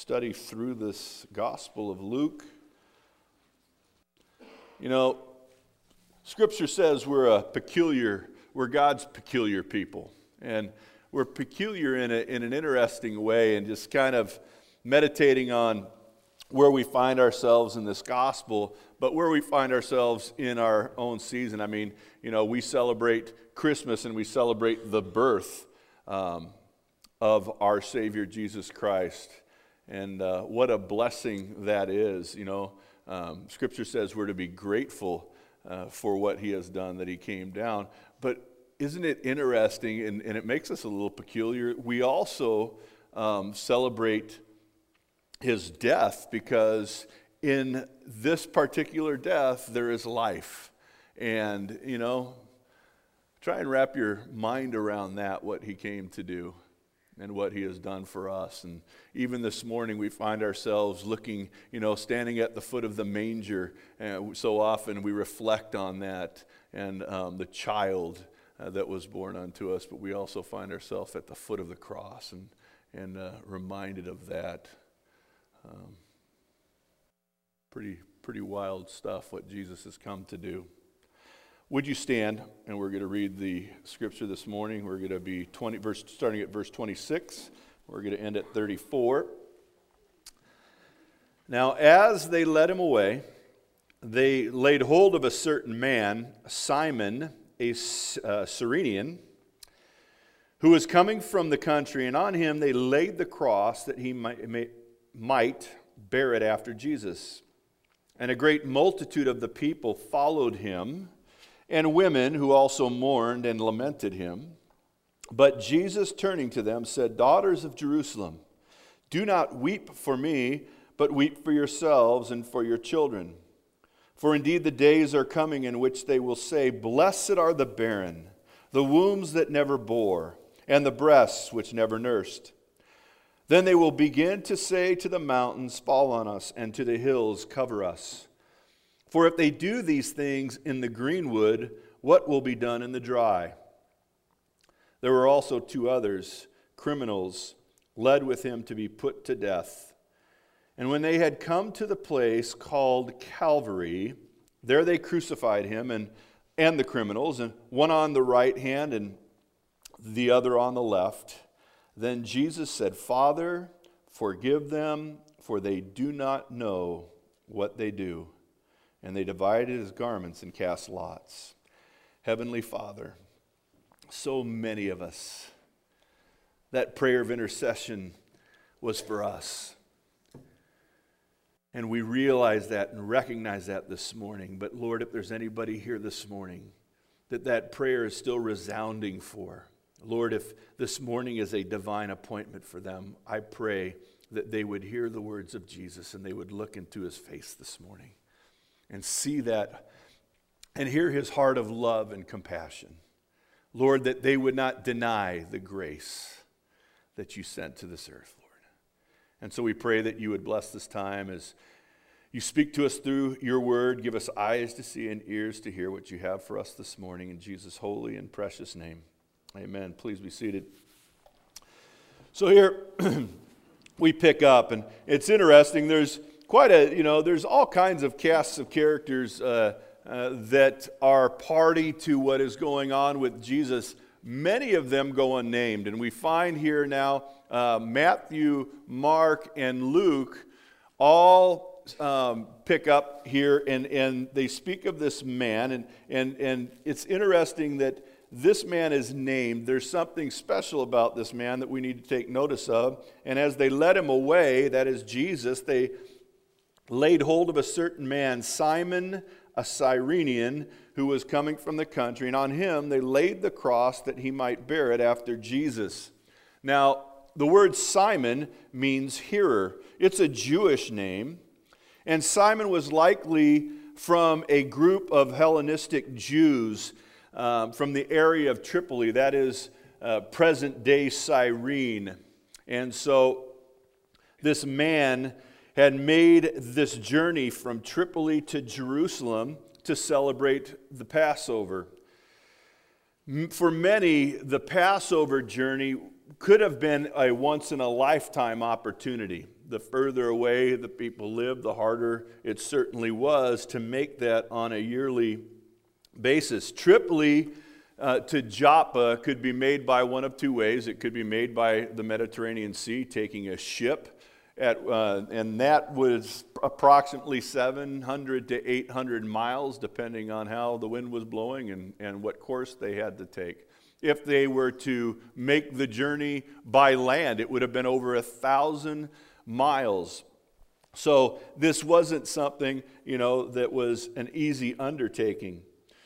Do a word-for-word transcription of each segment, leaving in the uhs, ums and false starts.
study through this Gospel of Luke. You know, Scripture says we're a peculiar, we're God's peculiar people. And we're peculiar in, a, in an interesting way, and just kind of meditating on where we find ourselves in this gospel, but where we find ourselves in our own season. I mean, you know, we celebrate Christmas and we celebrate the birth um, of our Savior Jesus Christ. And uh, what a blessing that is, you know. Um, Scripture says we're to be grateful uh, for what He has done, that He came down. But isn't it interesting, and, and it makes us a little peculiar, we also um, celebrate His death, because in this particular death there is life. And, you know, try and wrap your mind around that, what He came to do and what He has done for us. And even this morning we find ourselves looking, you know, standing at the foot of the manger, and so often we reflect on that and um, the child uh, that was born unto us, but we also find ourselves at the foot of the cross and, and uh, reminded of that. Um, pretty, pretty wild stuff what Jesus has come to do. Would you stand? And we're going to read the scripture this morning. We're going to be twenty, verse, starting at verse twenty-six. We're going to end at thirty-four. Now, as they led him away, they laid hold of a certain man, Simon, a uh, Cyrenian, who was coming from the country, and on him they laid the cross that he might, may, might bear it after Jesus. And a great multitude of the people followed him, and women who also mourned and lamented him. But Jesus, turning to them, said, "Daughters of Jerusalem, do not weep for me, but weep for yourselves and for your children. For indeed the days are coming in which they will say, 'Blessed are the barren, the wombs that never bore, and the breasts which never nursed.' Then they will begin to say to the mountains, 'Fall on us,' and to the hills, 'Cover us.' For if they do these things in the greenwood, what will be done in the dry?" There were also two others, criminals, led with him to be put to death. And when they had come to the place called Calvary, there they crucified him and, and the criminals, and one on the right hand and the other on the left. Then Jesus said, "Father, forgive them, for they do not know what they do." And they divided his garments and cast lots. Heavenly Father, so many of us, that prayer of intercession was for us. And we realize that and recognize that this morning. But Lord, if there's anybody here this morning that that prayer is still resounding for, Lord, if this morning is a divine appointment for them, I pray that they would hear the words of Jesus and they would look into his face this morning and see that and hear his heart of love and compassion. Lord, that they would not deny the grace that you sent to this earth, Lord. And so we pray that you would bless this time as you speak to us through your word. Give us eyes to see and ears to hear what you have for us this morning. In Jesus' holy and precious name, amen. Please be seated. So here we pick up, and it's interesting. There's quite a, you know, there's all kinds of casts of characters uh, uh, that are party to what is going on with Jesus. Many of them go unnamed, and we find here now uh, Matthew, Mark, and Luke all um, pick up here, and, and they speak of this man, and, and, and it's interesting that this man is named. There's something special about this man that we need to take notice of, and as they led him away, that is Jesus, they laid hold of a certain man, Simon, a Cyrenian, who was coming from the country, and on him they laid the cross that he might bear it after Jesus. Now, the word Simon means hearer. It's a Jewish name, and Simon was likely from a group of Hellenistic Jews um, from the area of Tripoli, that is uh, present-day Cyrene. And so this man had made this journey from Tripoli to Jerusalem to celebrate the Passover. For many, the Passover journey could have been a once-in-a-lifetime opportunity. the further away the people lived, the harder it certainly was to make that on a yearly basis. Tripoli uh, to Joppa could be made by one of two ways. It could be made by the Mediterranean Sea, taking a ship, at, uh, and that was approximately seven hundred to eight hundred miles, depending on how the wind was blowing and, and what course they had to take. If they were to make the journey by land, it would have been over a thousand miles. So this wasn't something, you know, that was an easy undertaking.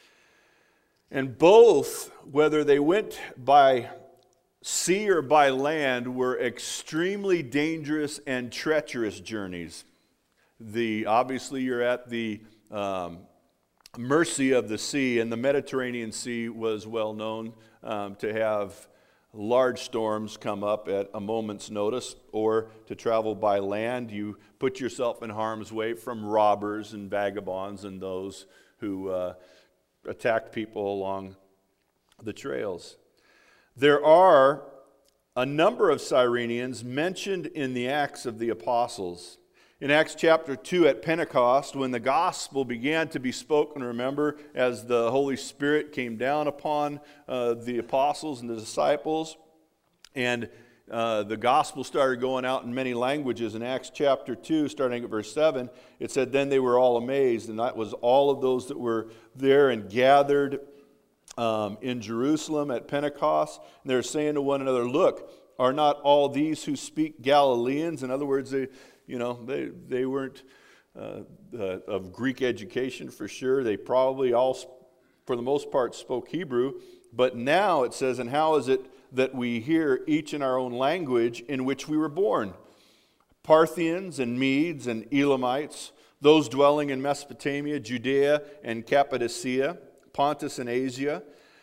And both, whether they went by sea or by land, were extremely dangerous and treacherous journeys. The obviously, you're at the um, mercy of the sea, and the Mediterranean Sea was well known um, to have large storms come up at a moment's notice. Or to travel by land, you put yourself in harm's way from robbers and vagabonds and those who uh, attacked people along the trails. There are a number of Cyrenians mentioned in the Acts of the Apostles. In Acts chapter two at Pentecost, when the gospel began to be spoken, remember, as the Holy Spirit came down upon uh, the apostles and the disciples, and uh, the gospel started going out in many languages. In Acts chapter two, starting at verse seven, it said, "Then they were all amazed," and that was all of those that were there and gathered um, in Jerusalem at Pentecost. And they're saying to one another, "Look, are not all these who speak Galileans?" In other words, they You know, they, they weren't uh, uh, of Greek education for sure. They probably all, for the most part, spoke Hebrew. But now it says, "And how is it that we hear each in our own language in which we were born? Parthians and Medes and Elamites, those dwelling in Mesopotamia, Judea and Cappadocia, Pontus and Asia,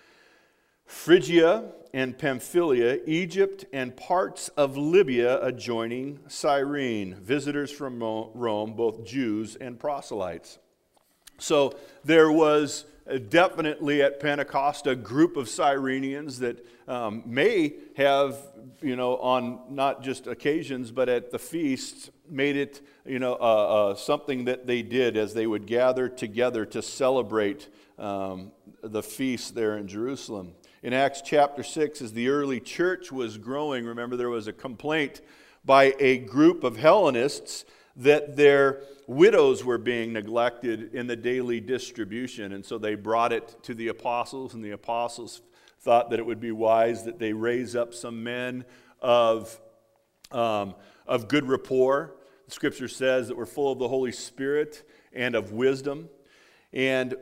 Phrygia and Pamphylia, Egypt, and parts of Libya adjoining Cyrene, visitors from Rome, both Jews and proselytes." So there was definitely at Pentecost a group of Cyrenians that um, may have, you know, on not just occasions, but at the feasts, made it, you know, uh, uh, something that they did as they would gather together to celebrate um, the feast there in Jerusalem. In Acts chapter six, as the early church was growing, remember there was a complaint by a group of Hellenists that their widows were being neglected in the daily distribution. And so they brought it to the apostles, and the apostles thought that it would be wise that they raise up some men of, um, of good rapport. The scripture says that we're full of the Holy Spirit and of wisdom. And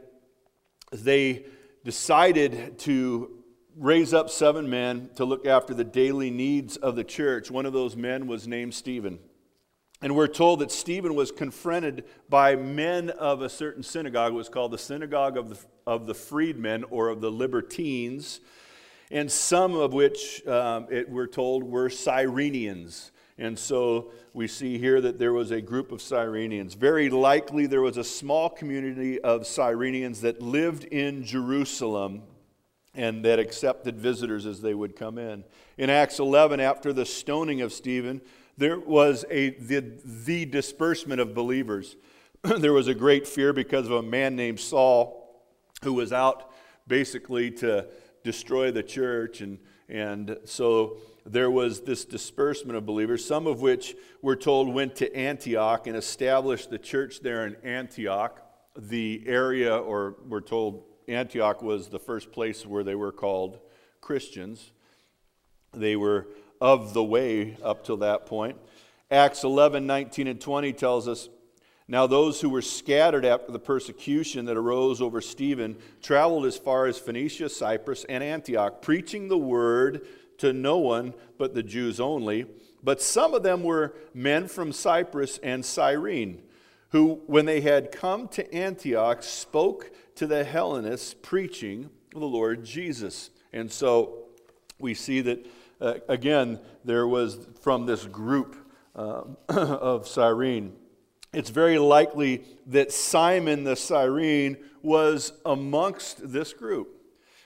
they decided to raise up seven men to look after the daily needs of the church. One of those men was named Stephen. And we're told that Stephen was confronted by men of a certain synagogue. It was called the Synagogue of the, of the Freedmen, or of the Libertines, and some of which, um, it, we're told, were Cyrenians. And so we see here that there was a group of Cyrenians. Very likely there was a small community of Cyrenians that lived in Jerusalem and that accepted visitors as they would come in. In Acts eleven, after the stoning of Stephen, there was a the, the disbursement of believers. There was a great fear because of a man named Saul who was out basically to destroy the church, and, and so there was this disbursement of believers, some of which we're told went to Antioch and established the church there in Antioch. The area, or we're told Antioch was the first place where they were called Christians. They were of the way up till that point. Acts eleven, nineteen, and twenty tells us, "Now those who were scattered after the persecution that arose over Stephen traveled as far as Phoenicia, Cyprus, and Antioch, preaching the word to no one but the Jews only. But some of them were men from Cyprus and Cyrene, who, when they had come to Antioch, spoke to the Hellenists, preaching the Lord Jesus." And so we see that, uh, again, there was from this group uh, of Cyrene. It's very likely that Simon the Cyrene was amongst this group.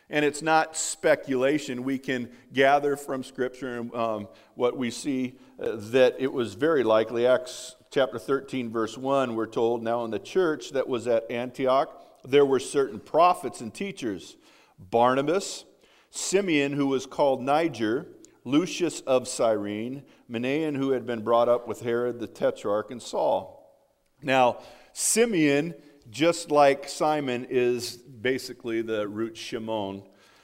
And it's not speculation. We can gather from Scripture um, what we see uh, that it was very likely. Acts chapter thirteen, verse one, we're told, now in the church that was at Antioch, there were certain prophets and teachers, Barnabas, Simeon, who was called Niger, Lucius of Cyrene, Manaen, who had been brought up with Herod the Tetrarch, and Saul. Now, Simeon, just like Simon, is basically the root Shimon.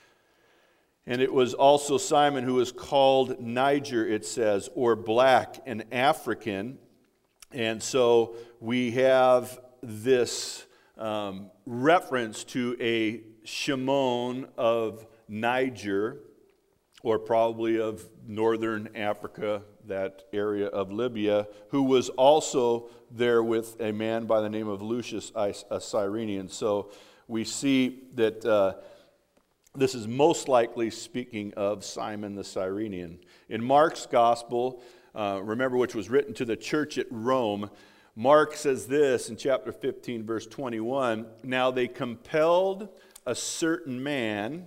And it was also Simon who was called Niger, it says, or black, an African. And so we have this um, reference to a Shimon of Niger, or probably of northern Africa, that area of Libya, who was also there with a man by the name of Lucius, a Cyrenian. So we see that uh, this is most likely speaking of Simon the Cyrenian. In Mark's gospel, uh, remember, which was written to the church at Rome, Mark says this in chapter fifteen, verse twenty-one, now they compelled a certain man,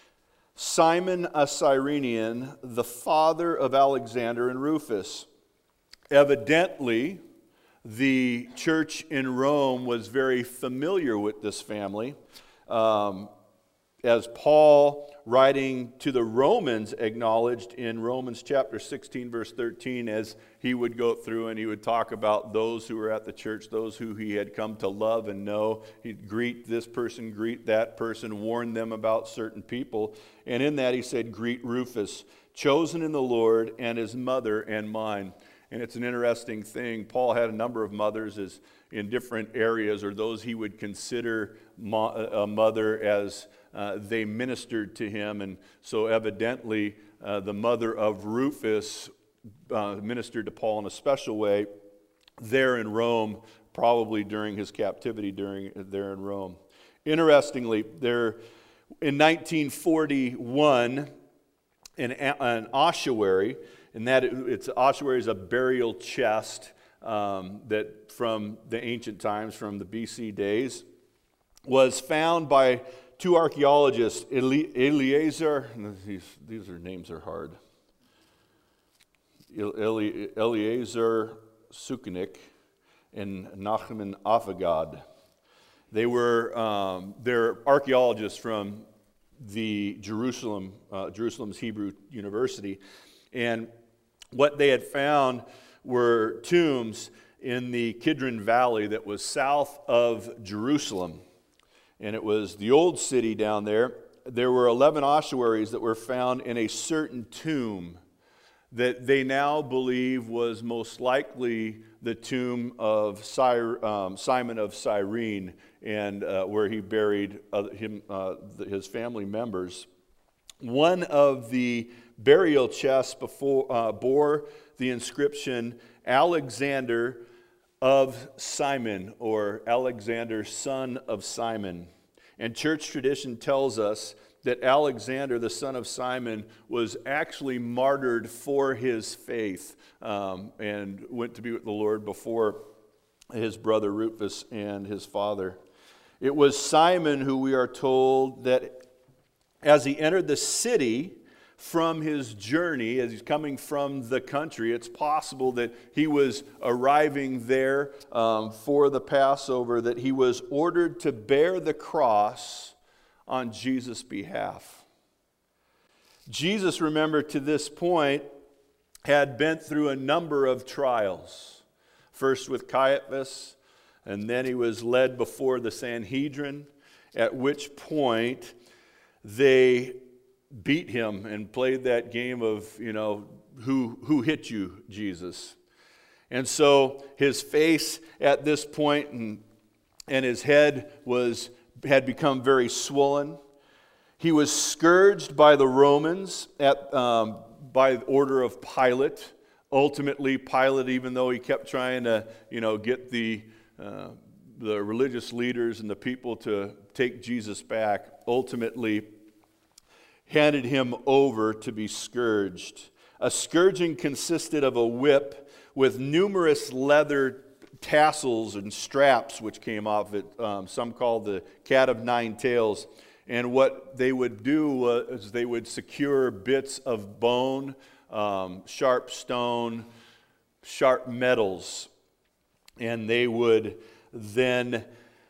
Simon a Cyrenian, the father of Alexander and Rufus. Evidently, the church in Rome was very familiar with this family. Um, as Paul, writing to the Romans, acknowledged in Romans chapter sixteen, verse thirteen, as he would go through and he would talk about those who were at the church, those who he had come to love and know. He'd greet this person, greet that person, warn them about certain people. And in that he said, greet Rufus, chosen in the Lord, and his mother and mine. And it's an interesting thing. Paul had a number of mothers as in different areas, or those he would consider mo- a mother as uh, they ministered to him. And so evidently uh, the mother of Rufus uh, ministered to Paul in a special way there in Rome, probably during his captivity during there in Rome. Interestingly, there in nineteen forty-one, an, an ossuary, and that it's ossuary is a burial chest um, that from the ancient times, from the B C days, was found by two archaeologists, Eli- Eliezer, these, these are names are hard, Eli- Eliezer Sukenik and Nachman Avagad. They were um, they're archaeologists from the Jerusalem, uh, Jerusalem's Hebrew University, and what they had found were tombs in the Kidron Valley that was south of Jerusalem, and it was the old city down there. There were eleven ossuaries that were found in a certain tomb that they now believe was most likely the tomb of Cy- um, Simon of Cyrene, and uh, where he buried uh, him, uh, his family members. One of the burial chests before, uh, bore the inscription Alexander of Simon, or Alexander, son of Simon. And church tradition tells us that Alexander, the son of Simon, was actually martyred for his faith um, and went to be with the Lord before his brother Rufus and his father. It was Simon who we are told that as he entered the city from his journey, as he's coming from the country, it's possible that he was arriving there um, for the Passover, that he was ordered to bear the cross on Jesus' behalf. Jesus, remember, to this point, had been through a number of trials. First with Caiaphas, and then he was led before the Sanhedrin, at which point they beat him and played that game of, you know, who who hit you, Jesus. And so his face at this point and, and his head was had become very swollen. He was scourged by the Romans at um, by order of Pilate. Ultimately, Pilate, even though he kept trying to, you know, get the uh, the religious leaders and the people to take Jesus back, ultimately handed him over to be scourged. A scourging consisted of a whip with numerous leather tassels and straps which came off it. Um, some called the cat of nine tails. And what they would do was they would secure bits of bone, um, sharp stone, sharp metals, and they would then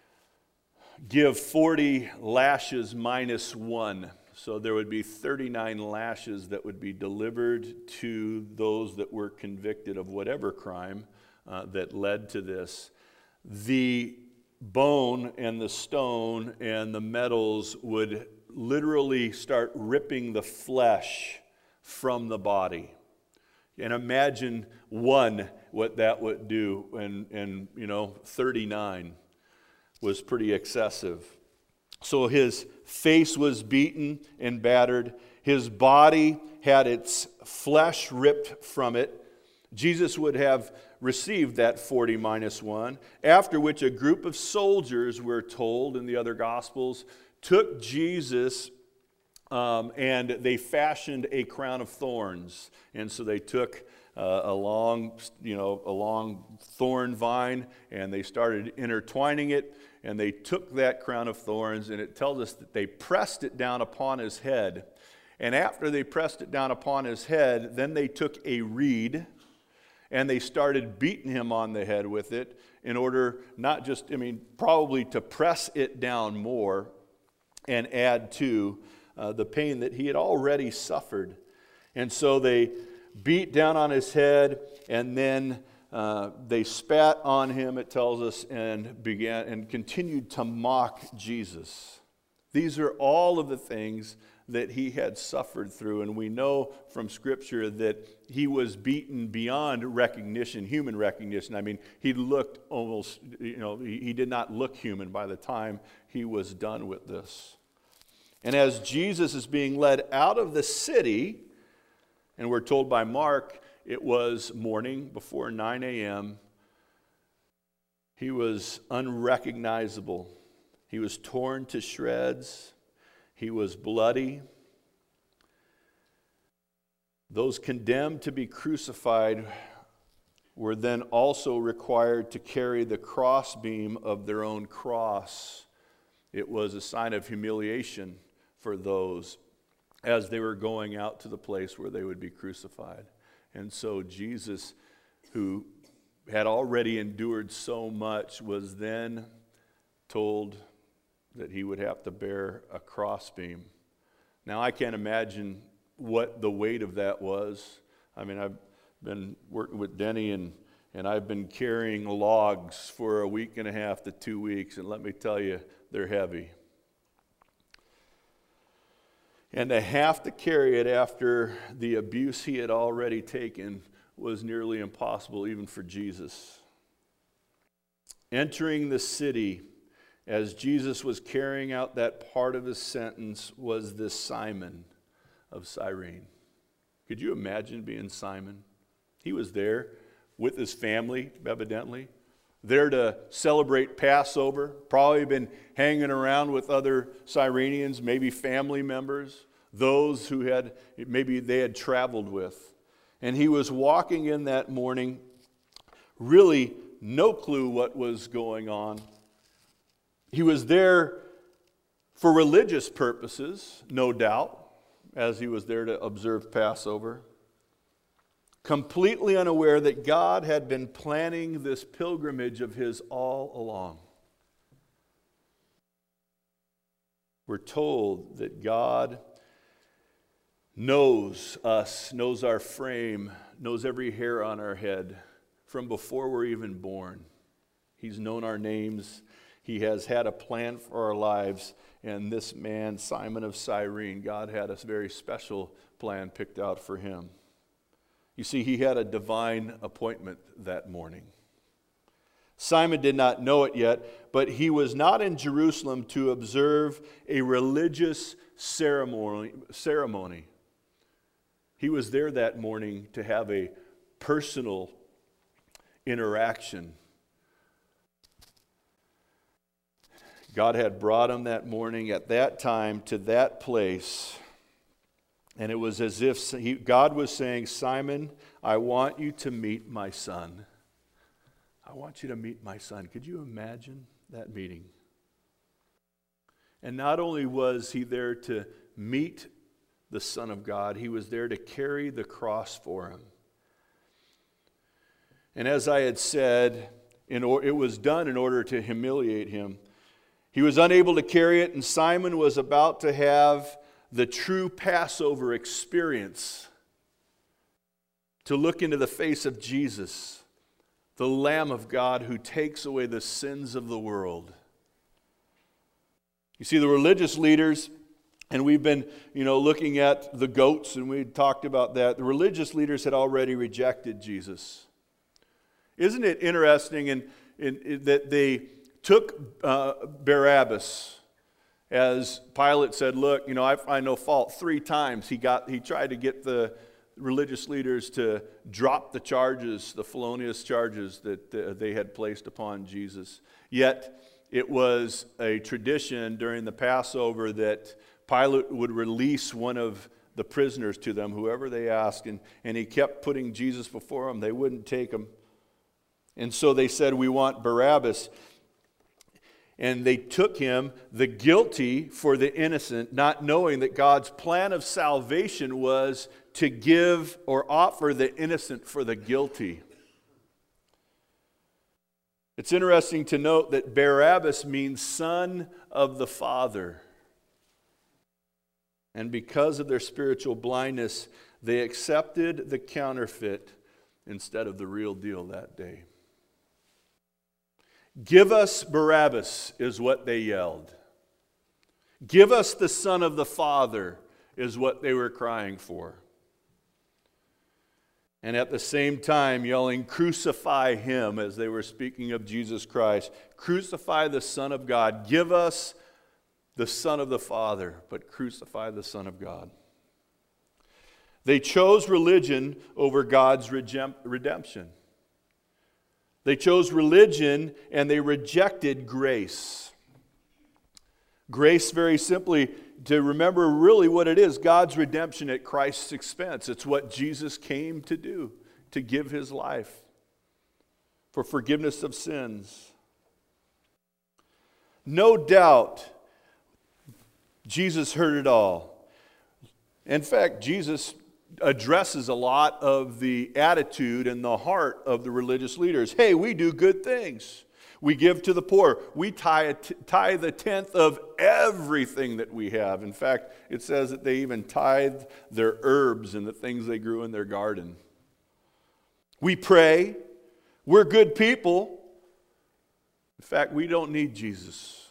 give forty lashes minus one. So there would be thirty-nine lashes that would be delivered to those that were convicted of whatever crime uh, that led to this. The bone and the stone and the metals would literally start ripping the flesh from the body. And imagine one, what that would do, and, and you know, thirty-nine was pretty excessive. So his face was beaten and battered. His body had its flesh ripped from it. Jesus would have received that forty minus one, after which a group of soldiers, we're told in the other Gospels, took Jesus um, and they fashioned a crown of thorns. And so they took uh, a long, you know, a long thorn vine, and they started intertwining it, and they took that crown of thorns, and it tells us that they pressed it down upon his head. And after they pressed it down upon his head, then they took a reed, and they started beating him on the head with it in order not just, I mean, probably to press it down more and add to uh, the pain that he had already suffered. And so they beat down on his head, and then uh, they spat on him, it tells us, and began and continued to mock Jesus. These are all of the things that he had suffered through, and we know from Scripture that he was beaten beyond recognition, human recognition. I mean, he looked almost, you know, he, he did not look human by the time he was done with this. And as Jesus is being led out of the city, and we're told by Mark it was morning before nine a.m., he was unrecognizable. He was torn to shreds. He was bloody. Those condemned to be crucified were then also required to carry the crossbeam of their own cross. It was a sign of humiliation for those as they were going out to the place where they would be crucified. And so Jesus, who had already endured so much, was then told that he would have to bear a crossbeam. Now, I can't imagine what the weight of that was. I mean, I've been working with Denny, and, and I've been carrying logs for a week and a half to two weeks, and let me tell you, they're heavy. And to have to carry it after the abuse he had already taken was nearly impossible even for Jesus. Entering the city as Jesus was carrying out that part of his sentence was this Simon of Cyrene. Could you imagine being Simon? He was there with his family, evidently, there to celebrate Passover, probably been hanging around with other Cyrenians, maybe family members, those who had, maybe they had traveled with. And he was walking in that morning, really no clue what was going on. He was there for religious purposes, no doubt, as he was there to observe Passover. Completely unaware that God had been planning this pilgrimage of his all along. We're told that God knows us, knows our frame, knows every hair on our head from before we're even born. He's known our names. He has had a plan for our lives. And this man, Simon of Cyrene, God had a very special plan picked out for him. You see, he had a divine appointment that morning. Simon did not know it yet, but he was not in Jerusalem to observe a religious ceremony. ceremony. He was there that morning to have a personal interaction. God had brought him that morning at that time to that place. And it was as if he, God was saying, Simon, I want you to meet my son. I want you to meet my son. Could you imagine that meeting? And not only was he there to meet the Son of God, he was there to carry the cross for him. And as I had said, in or, it was done in order to humiliate him. He was unable to carry it, and Simon was about to have the true Passover experience, to look into the face of Jesus, the Lamb of God who takes away the sins of the world. You see, the religious leaders, and we've been, you know, looking at the goats, and we talked about that. The religious leaders had already rejected Jesus. Isn't it interesting in, in, in that they took uh, Barabbas, as Pilate said, look, you know, I find no fault. Three times he got he tried to get the religious leaders to drop the charges, the felonious charges that uh, they had placed upon Jesus. Yet it was a tradition during the Passover that Pilate would release one of the prisoners to them, whoever they asked, and, and he kept putting Jesus before them. They wouldn't take him. And so they said, we want Barabbas. And they took him, the guilty for the innocent, not knowing that God's plan of salvation was to give or offer the innocent for the guilty. It's interesting to note that Barabbas means son of the Father. And because of their spiritual blindness, they accepted the counterfeit instead of the real deal that day. Give us Barabbas is what they yelled. Give us the Son of the Father is what they were crying for. And at the same time yelling, crucify him, as they were speaking of Jesus Christ. Crucify the Son of God. Give us the Son of the Father, but crucify the Son of God. They chose religion over God's redemption. They chose religion and they rejected grace. Grace, very simply, to remember really what it is, God's redemption at Christ's expense. It's what Jesus came to do, to give his life for forgiveness of sins. No doubt, Jesus heard it all. In fact, Jesus addresses a lot of the attitude and the heart of the religious leaders. Hey, we do good things. We give to the poor. We tithe, tithe the tenth of everything that we have. In fact, it says that they even tithe their herbs and the things they grew in their garden. We pray. We're good people. In fact, we don't need Jesus.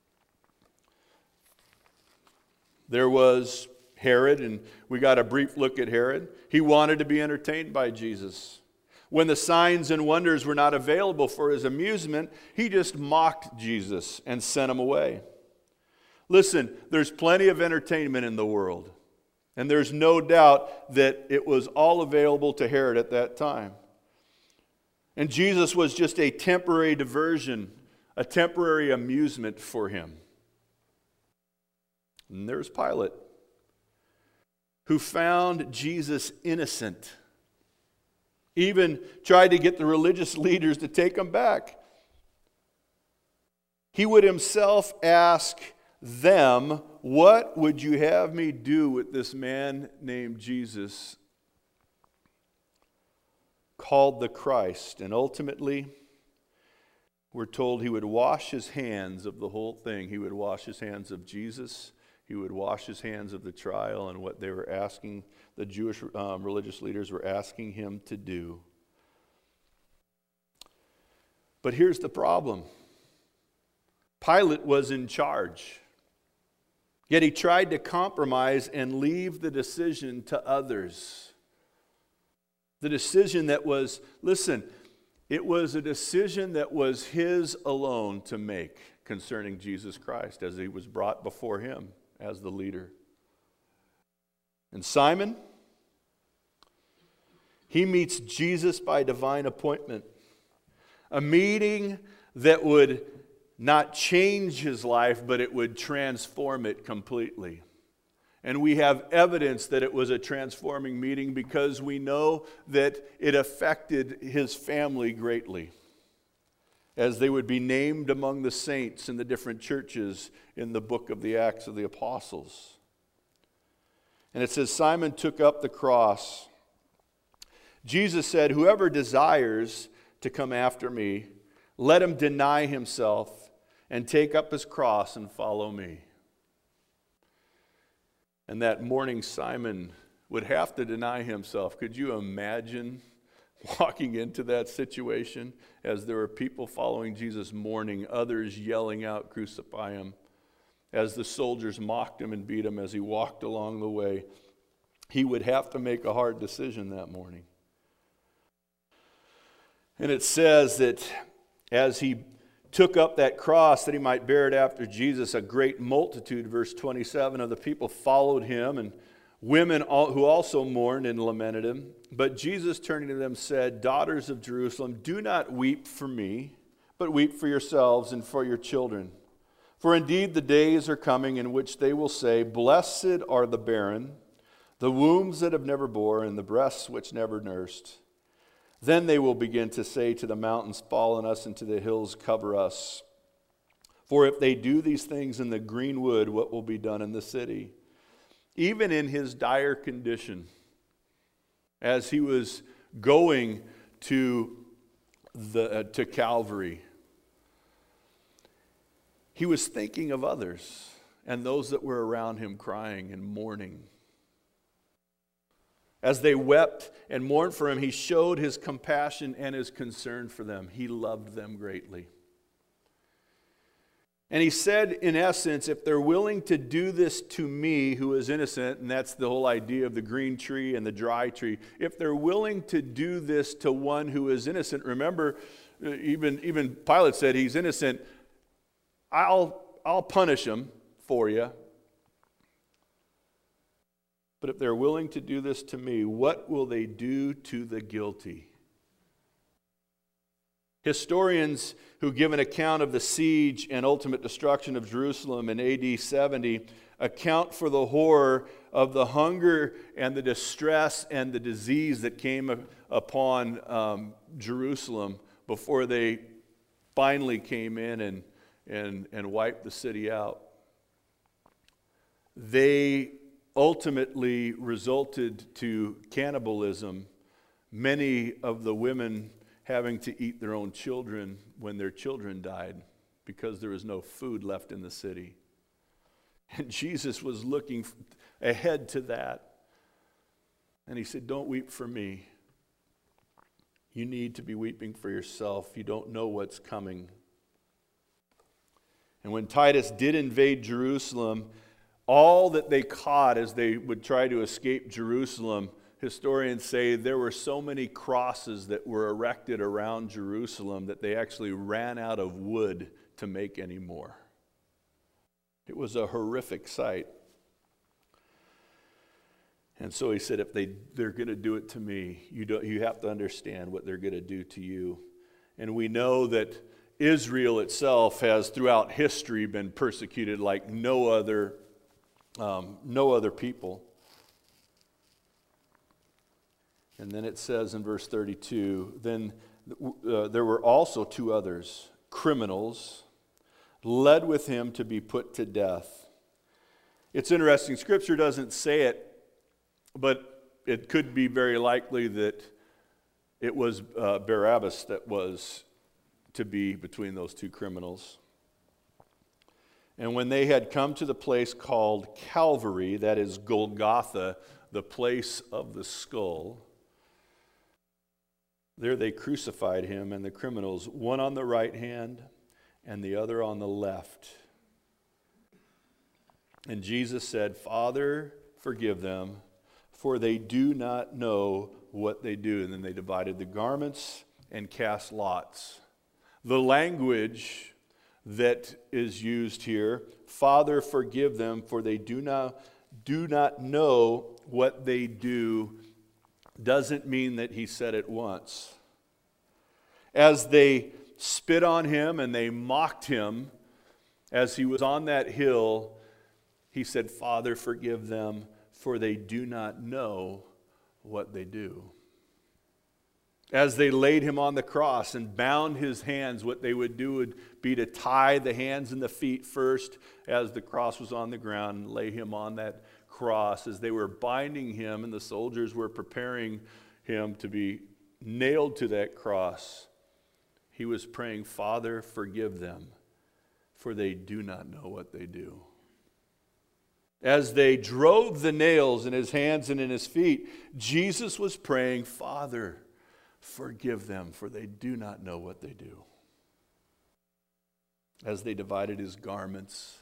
There was Herod, and we got a brief look at Herod. He wanted to be entertained by Jesus. When the signs and wonders were not available for his amusement, he just mocked Jesus and sent him away. Listen, there's plenty of entertainment in the world, and there's no doubt that it was all available to Herod at that time. And Jesus was just a temporary diversion, a temporary amusement for him. And there's Pilate, who found Jesus innocent, even tried to get the religious leaders to take him back. He would himself ask them, what would you have me do with this man named Jesus, called the Christ? And ultimately, we're told he would wash his hands of the whole thing. He would wash his hands of Jesus. He would wash his hands of the trial and what they were asking, the Jewish um, religious leaders were asking him to do. But here's the problem. Pilate was in charge. Yet he tried to compromise and leave the decision to others. The decision that was, listen, it was a decision that was his alone to make concerning Jesus Christ as he was brought before him as the leader. And Simon, he meets Jesus by divine appointment. A meeting that would not change his life, but it would transform it completely. And we have evidence that it was a transforming meeting because we know that it affected his family greatly. as they would be named among the saints in the different churches in the book of the Acts of the Apostles. And it says, Simon took up the cross. Jesus said, whoever desires to come after me, let him deny himself and take up his cross and follow me. And that morning, Simon would have to deny himself. Could you imagine walking into that situation as there were people following Jesus mourning, others yelling out, crucify him, as the soldiers mocked him and beat him as he walked along the way? He would have to make a hard decision that morning. And it says that as he took up that cross that he might bear it after Jesus, a great multitude, verse twenty-seven, of the people followed him, and women who also mourned and lamented him. But Jesus, turning to them, said, daughters of Jerusalem, do not weep for me, but weep for yourselves and for your children. For indeed the days are coming in which they will say, blessed are the barren, the wombs that have never bore, and the breasts which never nursed. Then they will begin to say to the mountains, fall on us, and to the hills, cover us. For if they do these things in the green wood, what will be done in the city? Even in his dire condition, as he was going to, the, uh, to Calvary, he was thinking of others and those that were around him crying and mourning. As they wept and mourned for him, he showed his compassion and his concern for them. He loved them greatly. And he said, in essence, if they're willing to do this to me, who is innocent, and that's the whole idea of the green tree and the dry tree, if they're willing to do this to one who is innocent, remember, even, even Pilate said he's innocent, I'll, I'll punish him for you. But if they're willing to do this to me, what will they do to the guilty? Historians who give an account of the siege and ultimate destruction of Jerusalem in A D seventy account for the horror of the hunger and the distress and the disease that came upon um, Jerusalem before they finally came in and, and, and wiped the city out. They ultimately resulted to cannibalism, many of the women having to eat their own children when their children died because there was no food left in the city. And Jesus was looking ahead to that. And he said, don't weep for me. You need to be weeping for yourself. You don't know what's coming. And when Titus did invade Jerusalem, all that they caught as they would try to escape Jerusalem, historians say there were so many crosses that were erected around Jerusalem that they actually ran out of wood to make any more. It was a horrific sight. And so he said, if they, they're going to do it to me, you, don't, you have to understand what they're going to do to you. And we know that Israel itself has throughout history been persecuted like no other Um, no other people. And then it says in verse thirty-two, then uh, there were also two others, criminals, led with him to be put to death. It's interesting, Scripture doesn't say it, but it could be very likely that it was uh, Barabbas that was to be between those two criminals. And when they had come to the place called Calvary, that is Golgotha, the place of the skull, there they crucified him and the criminals, one on the right hand and the other on the left. And Jesus said, Father, forgive them, for they do not know what they do. And then they divided the garments and cast lots. The language that is used here, Father, forgive them, for they do not, do not know what they do, doesn't mean that he said it once. As they spit on him and they mocked him, as he was on that hill, he said, Father, forgive them, for they do not know what they do. As they laid him on the cross and bound his hands, what they would do would be to tie the hands and the feet first as the cross was on the ground and lay him on that cross. As they were binding him and the soldiers were preparing him to be nailed to that cross, he was praying, "Father, forgive them, for they do not know what they do." As they drove the nails in his hands and in his feet, Jesus was praying, "Father, forgive them, for they do not know what they do." As they divided his garments,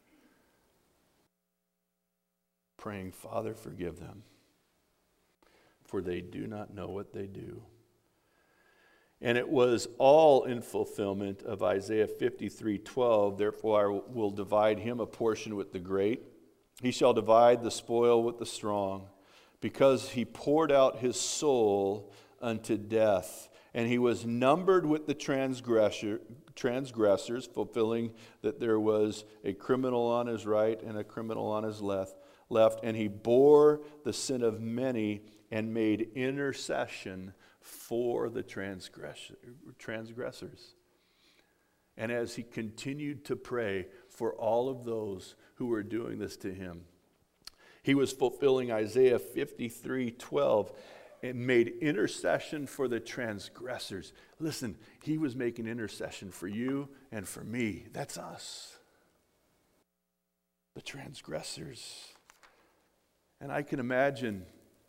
praying, "Father, forgive them, for they do not know what they do." And it was all in fulfillment of Isaiah fifty-three twelve. "Therefore I will divide him a portion with the great. He shall divide the spoil with the strong, because he poured out his soul unto death, and he was numbered with the transgressor, transgressors," fulfilling that there was a criminal on his right and a criminal on his left, left, "and he bore the sin of many and made intercession for the transgressor, transgressors." And as he continued to pray for all of those who were doing this to him, he was fulfilling Isaiah fifty-three twelve. And made intercession for the transgressors. Listen, he was making intercession for you and for me. That's us. The transgressors. And I can imagine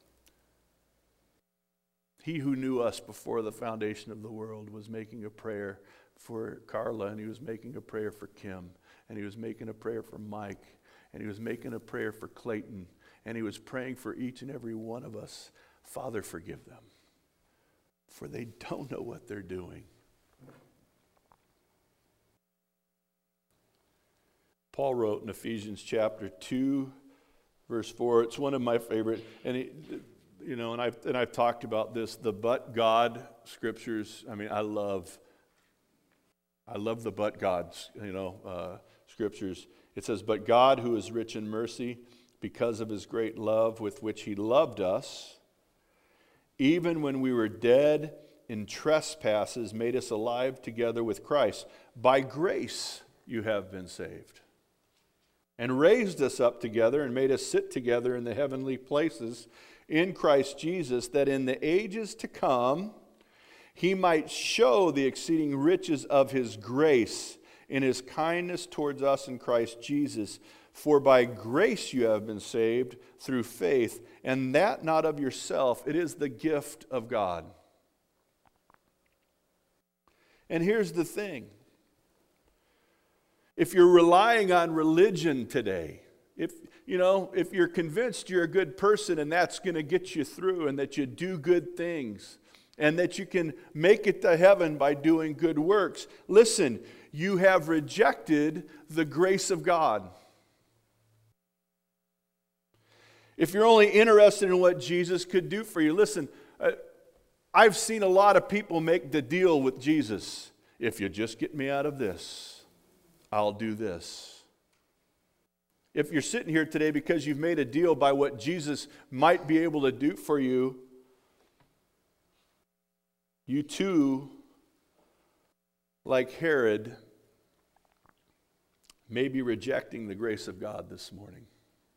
he who knew us before the foundation of the world was making a prayer for Carla, and he was making a prayer for Kim, and he was making a prayer for Mike, and he was making a prayer for Clayton, and he was praying for each and every one of us. "Father, forgive them, for they don't know what they're doing." Paul wrote in Ephesians chapter two, verse four. It's one of my favorite, and it, you know, and I've and I've talked about this. The "but God" scriptures. I mean, I love. I love the "but God" you know uh, scriptures. It says, "But God, who is rich in mercy, because of his great love with which he loved us, even when we were dead in trespasses, made us alive together with Christ. By grace you have been saved. And raised us up together and made us sit together in the heavenly places in Christ Jesus, that in the ages to come he might show the exceeding riches of his grace in his kindness towards us in Christ Jesus. For by grace you have been saved through faith, and that not of yourself. It is the gift of God." And here's the thing. If you're relying on religion today, if you know, if you're convinced you're a good person and that's going to get you through, and that you do good things, and that you can make it to heaven by doing good works, listen, you have rejected the grace of God. If you're only interested in what Jesus could do for you, listen, uh, I've seen a lot of people make the deal with Jesus. If you just get me out of this, I'll do this. If you're sitting here today because you've made a deal by what Jesus might be able to do for you, you too, like Herod, may be rejecting the grace of God this morning.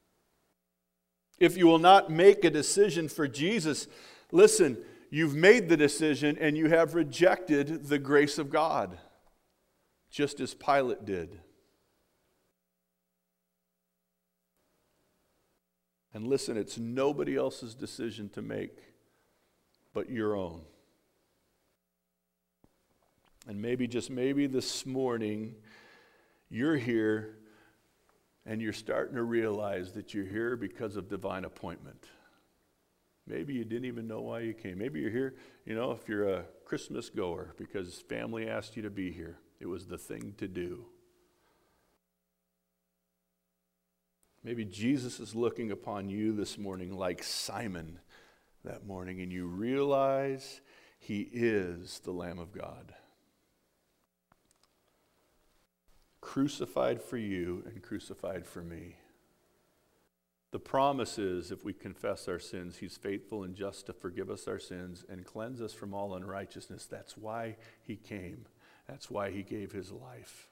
If you will not make a decision for Jesus, listen, you've made the decision and you have rejected the grace of God, just as Pilate did. And listen, it's nobody else's decision to make but your own. And maybe, just maybe this morning, you're here and you're starting to realize that you're here because of divine appointment. Maybe you didn't even know why you came. Maybe you're here, you know, if you're a Christmas goer because family asked you to be here. It was the thing to do. Maybe Jesus is looking upon you this morning like Simon that morning, and you realize he is the Lamb of God, crucified for you and crucified for me. The promise is, if we confess our sins, he's faithful and just to forgive us our sins and cleanse us from all unrighteousness. That's why he came. That's why he gave his life.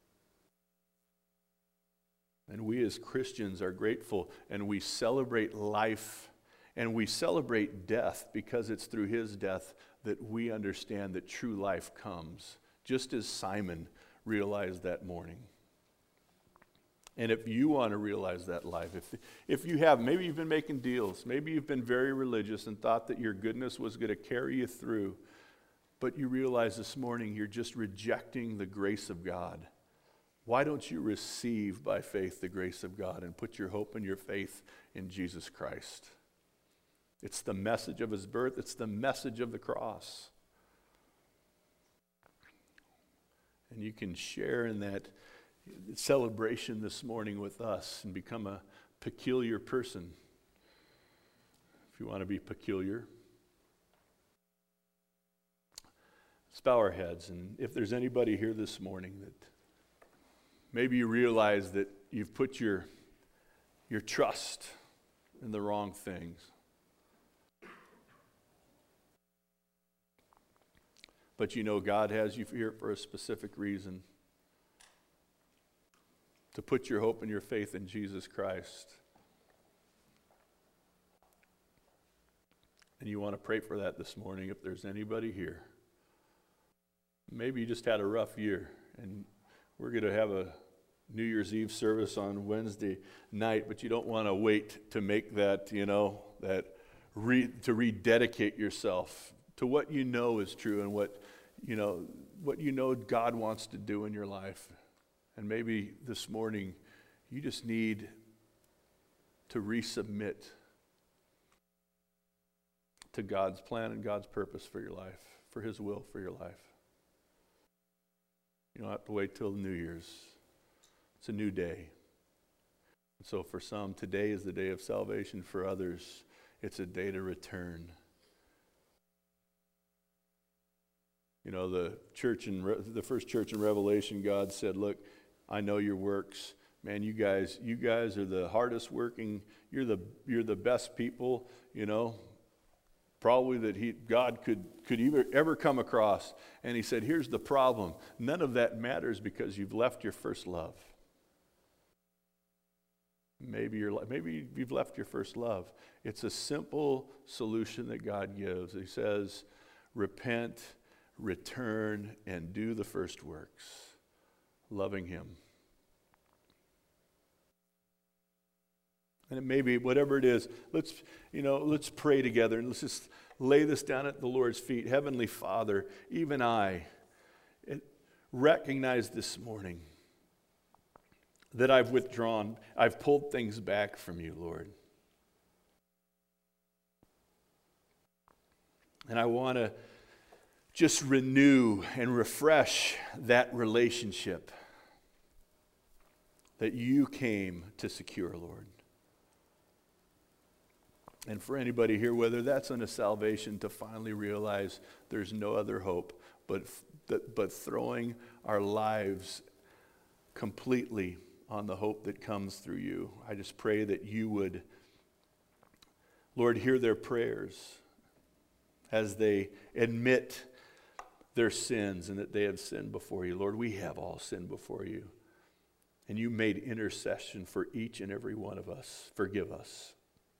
And we as Christians are grateful, and we celebrate life, and we celebrate death, because it's through his death that we understand that true life comes, just as Simon realized that morning. And if you want to realize that life, if, if you have, maybe you've been making deals, maybe you've been very religious and thought that your goodness was going to carry you through, but you realize this morning you're just rejecting the grace of God. Why don't you receive by faith the grace of God and put your hope and your faith in Jesus Christ? It's the message of his birth. It's the message of the cross. And you can share in that celebration this morning with us and become a peculiar person. If you want to be peculiar, let's bow our heads. And if there's anybody here this morning that maybe you realize that you've put your, your trust in the wrong things, but you know God has you here for a specific reason, to put your hope and your faith in Jesus Christ. And you want to pray for that this morning. If there's anybody here, maybe you just had a rough year, and we're going to have a New Year's Eve service on Wednesday night, but you don't want to wait to make that, you know, that re, to rededicate yourself to what you know is true and what, you know, what you know God wants to do in your life. And maybe this morning you just need to resubmit to God's plan and God's purpose for your life, for his will for your life. You don't have to wait till New Year's. It's a new day. And so for some, today is the day of salvation. For others, it's a day to return. You know, the church in Re- the first church in Revelation, God said, "Look, I know your works. Man, you guys, you guys are the hardest working. You're the you're the best people, you know, probably that he God could could ever, ever come across." And he said, "Here's the problem. None of that matters because you've left your first love." Maybe you're maybe you've left your first love. It's a simple solution that God gives. He says, "Repent, return, and do the first works, loving him." And it may be whatever it is, let's, you know, let's pray together and let's just lay this down at the Lord's feet. Heavenly Father, even I recognize this morning that I've withdrawn, I've pulled things back from you, Lord. And I want to just renew and refresh that relationship that you came to secure, Lord. And for anybody here, whether that's unto salvation, to finally realize there's no other hope but, but throwing our lives completely on the hope that comes through you. I just pray that you would, Lord, hear their prayers as they admit their sins and that they have sinned before you. Lord, we have all sinned before you. And you made intercession for each and every one of us. Forgive us.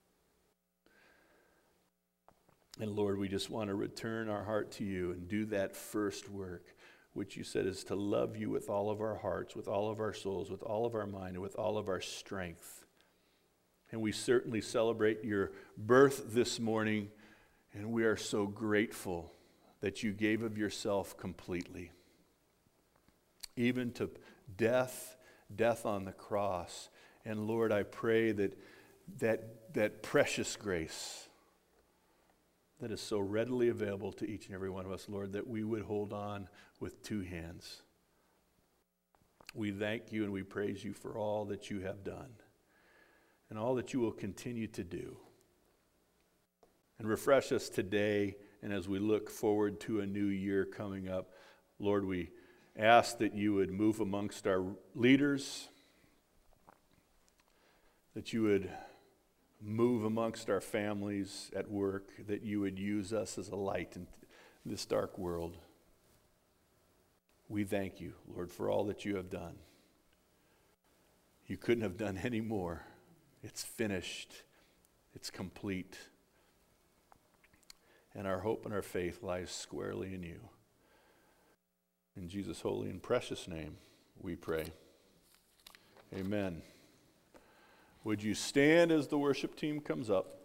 And Lord, we just want to return our heart to you and do that first work, which you said is to love you with all of our hearts, with all of our souls, with all of our mind, and with all of our strength. And we certainly celebrate your birth this morning, and we are so grateful that you gave of yourself completely, even to death, death on the cross. And Lord, I pray that that, that precious grace that is so readily available to each and every one of us, Lord, that we would hold on with two hands. We thank you and we praise you for all that you have done and all that you will continue to do. And refresh us today, and as we look forward to a new year coming up, Lord, we ask that you would move amongst our leaders, that you would move amongst our families at work, that you would use us as a light in this dark world. We thank you, Lord, for all that you have done. You couldn't have done any more. It's finished. It's complete. And our hope and our faith lies squarely in you. In Jesus' holy and precious name, we pray. Amen. Would you stand as the worship team comes up?